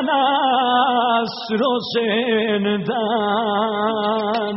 danas rođen dan.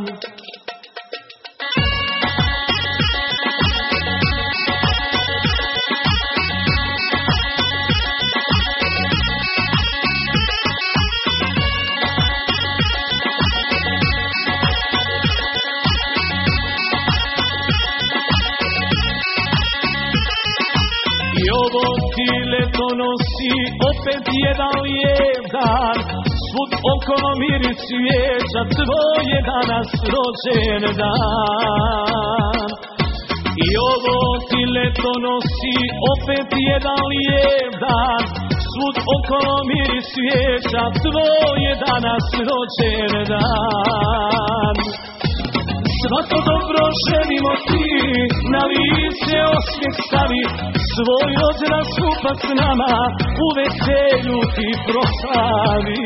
I ovo ti leto nosi opet jedan lijep dan, svud okolo miris cvijeća, tvoj je danas rođen dan. I ovo ti leto nosi opet jedan lijep dan, svud okolo miris cvijeća, tvoj je danas rođen dan. Svako dobro želimo ti, na lice osmijeh stavi, svoj rođendan skupa s nama, u veselju ti proslavi.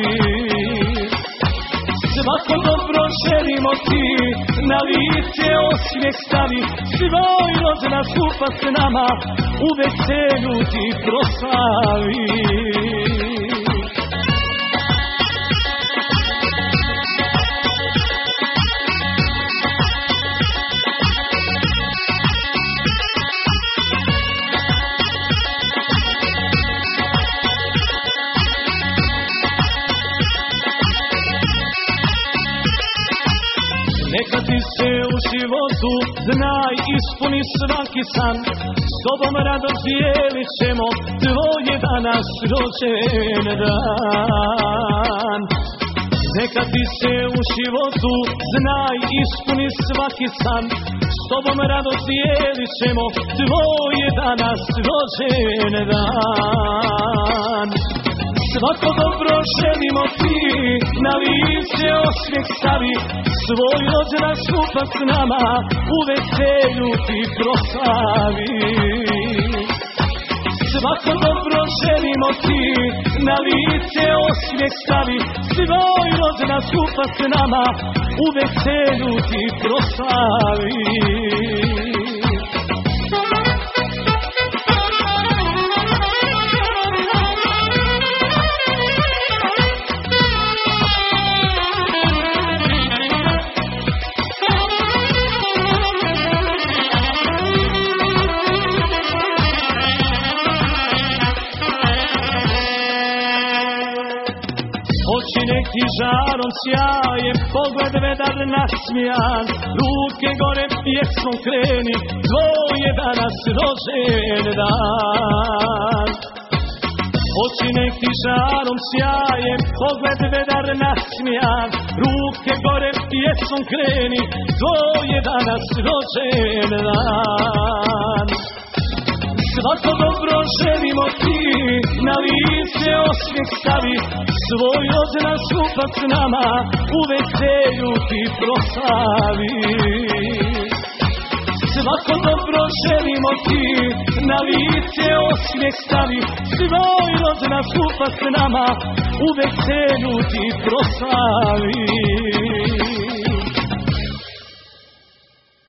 Svako dobro želimo ti, na lice osmijeh stavi, svoj rođendan skupa s nama, u veselju ti proslavi. Neka ti se u životu, znaj, ispuni svaki san, s tobom radost dijelit ćemo, tvoj je danas rođen dan. Neka ti se u životu, znaj, ispuni svaki san, s tobom radost dijelit ćemo, tvoj je danas rođen dan. Svako dobro želimo ti, na lice osmijeh stavi, svoj rođendan skupa s nama, u veselju ti proslavi. Svako dobro želimo ti, na lice osmijeh stavi, svoj rođendan skupa s nama, u veselju ti proslavi. Oči neki žarom sjaje, pogled vedar nasmijan, ruke gore pjesmom kreni, tvoj je danas rođen dan. Oči neki žarom sjaje, pogled vedar nasmijan, ruke gore pjesmom kreni, tvoj je danas rođen dan. Svako dobro želimo ti, na lice osmijeh stavi, svoj rođendan skupa s nama, u veselju ti proslavi. Svako dobro želimo ti, na lice osmijeh stavi, svoj rođendan skupa s nama, u veselju ti proslavi.